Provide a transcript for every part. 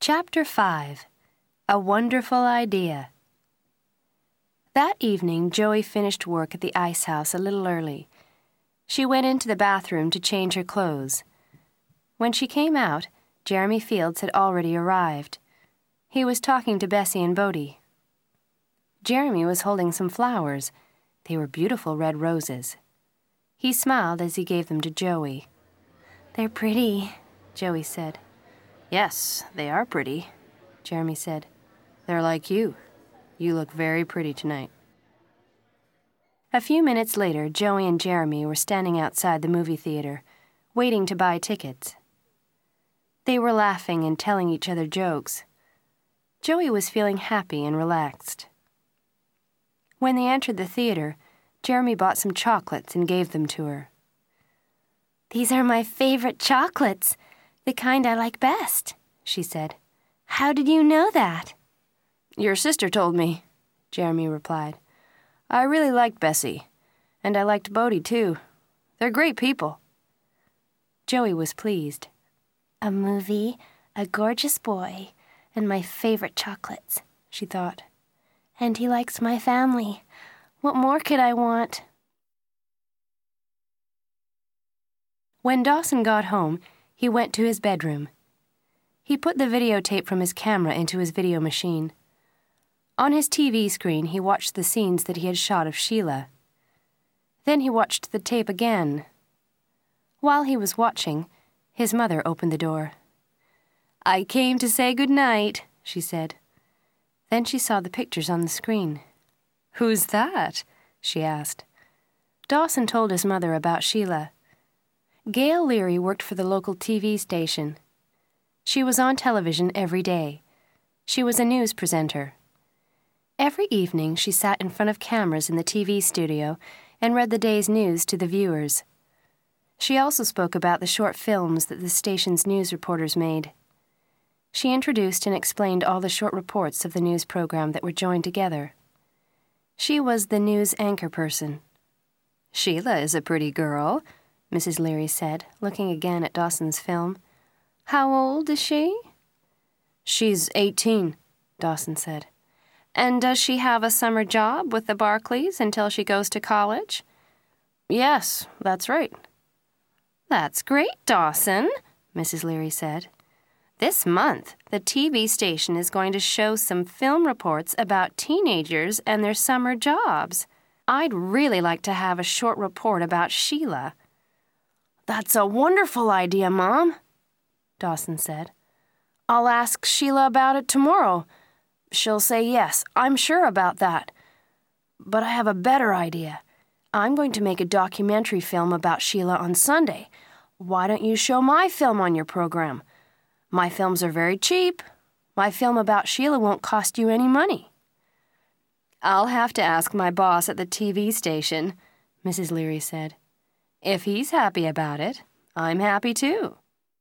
Chapter 5. A Wonderful Idea. That evening, Joey finished work at the ice house a little early. She went into the bathroom to change her clothes. When she came out, Jeremy Fields had already arrived. He was talking to Bessie and Bodie. Jeremy was holding some flowers. They were beautiful red roses. He smiled as he gave them to Joey. "They're pretty," Joey said. "Yes, they are pretty," Jeremy said. "They're like you. You look very pretty tonight." A few minutes later, Joey and Jeremy were standing outside the movie theater, waiting to buy tickets. They were laughing and telling each other jokes. Joey was feeling happy and relaxed. When they entered the theater, Jeremy bought some chocolates and gave them to her. "These are my favorite chocolates, the kind I like best," she said. "How did you know that?" "Your sister told me," Jeremy replied. "I really liked Bessie, and I liked Bodie, too. They're great people." Joey was pleased. "A movie, a gorgeous boy, and my favorite chocolates," she thought. "And he likes my family. What more could I want?" When Dawson got home, he went to his bedroom. He put the videotape from his camera into his video machine. On his TV screen, he watched the scenes that he had shot of Sheila. Then he watched the tape again. While he was watching, his mother opened the door. "I came to say good night," she said. Then she saw the pictures on the screen. "Who's that?" she asked. Dawson told his mother about Sheila. Gail Leary worked for the local TV station. She was on television every day. She was a news presenter. Every evening, she sat in front of cameras in the TV studio and read the day's news to the viewers. She also spoke about the short films that the station's news reporters made. She introduced and explained all the short reports of the news program that were joined together. She was the news anchor person. "Sheila is a pretty girl," Mrs. Leary said, looking again at Dawson's film. "How old is she?" "She's 18, Dawson said. "And does she have a summer job with the Barclays until she goes to college?" "Yes, that's right." "That's great, Dawson," Mrs. Leary said. "This month, the TV station is going to show some film reports about teenagers and their summer jobs. I'd really like to have a short report about Sheila." "That's a wonderful idea, Mom," Dawson said. "I'll ask Sheila about it tomorrow. She'll say yes, I'm sure about that. But I have a better idea. I'm going to make a documentary film about Sheila on Sunday. Why don't you show my film on your program? My films are very cheap. My film about Sheila won't cost you any money." "I'll have to ask my boss at the TV station," Mrs. Leary said. "If he's happy about it, I'm happy too."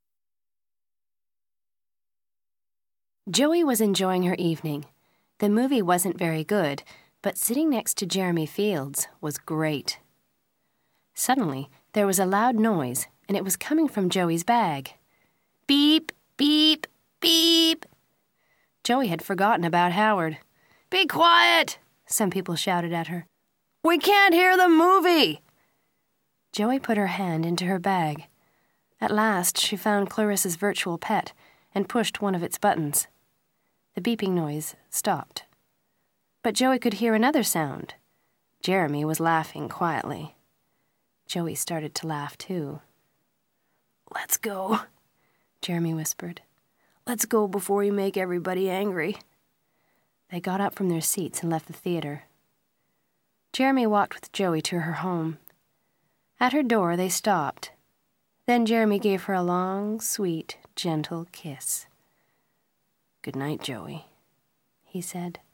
Joey was enjoying her evening. The movie wasn't very good, but sitting next to Jeremy Fields was great. Suddenly, there was a loud noise, and it was coming from Joey's bag. Beep, beep, beep. Joey had forgotten about Howard. "Be quiet," some people shouted at her. "We can't hear the movie." Joey put her hand into her bag. At last, she found Clarissa's virtual pet and pushed one of its buttons. The beeping noise stopped. But Joey could hear another sound. Jeremy was laughing quietly. Joey started to laugh, too. "Let's go," Jeremy whispered. "Let's go before you make everybody angry." They got up from their seats and left the theater. Jeremy walked with Joey to her home. At her door, they stopped. Then Jeremy gave her a long, sweet, gentle kiss. "Good night, Joey," he said.